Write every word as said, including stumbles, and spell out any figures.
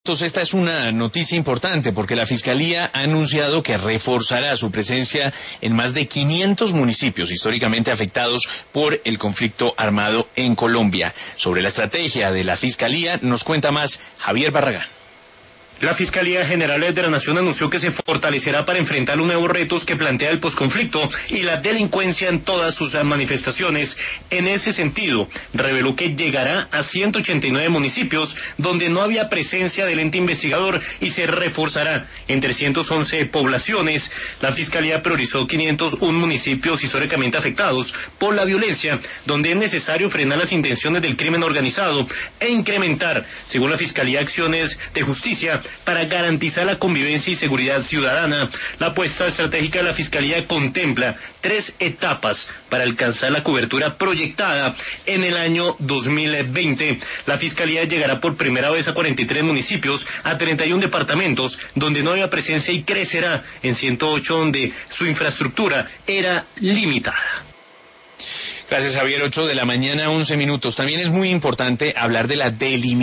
Entonces, esta es una noticia importante porque la Fiscalía ha anunciado que reforzará su presencia en más de quinientos municipios históricamente afectados por el conflicto armado en Colombia. Sobre la estrategia de la Fiscalía nos cuenta más Javier Barragán. La Fiscalía General de la Nación anunció que se fortalecerá para enfrentar los nuevos retos que plantea el posconflicto y la delincuencia en todas sus manifestaciones. En ese sentido, reveló que llegará a ciento ochenta y nueve municipios donde no había presencia del ente investigador y se reforzará en trescientas once poblaciones. La Fiscalía priorizó quinientos uno municipios históricamente afectados por la violencia, donde es necesario frenar las intenciones del crimen organizado e incrementar, según la Fiscalía, acciones de justicia para garantizar la convivencia y seguridad ciudadana. La apuesta estratégica de la Fiscalía contempla tres etapas para alcanzar la cobertura proyectada en el año dos mil veinte. La Fiscalía llegará por primera vez a cuarenta y tres municipios, a treinta y uno departamentos donde no había presencia y crecerá en ciento ocho donde su infraestructura era limitada. Gracias, Javier. ocho de la mañana, once minutos. También es muy importante hablar de la delimitación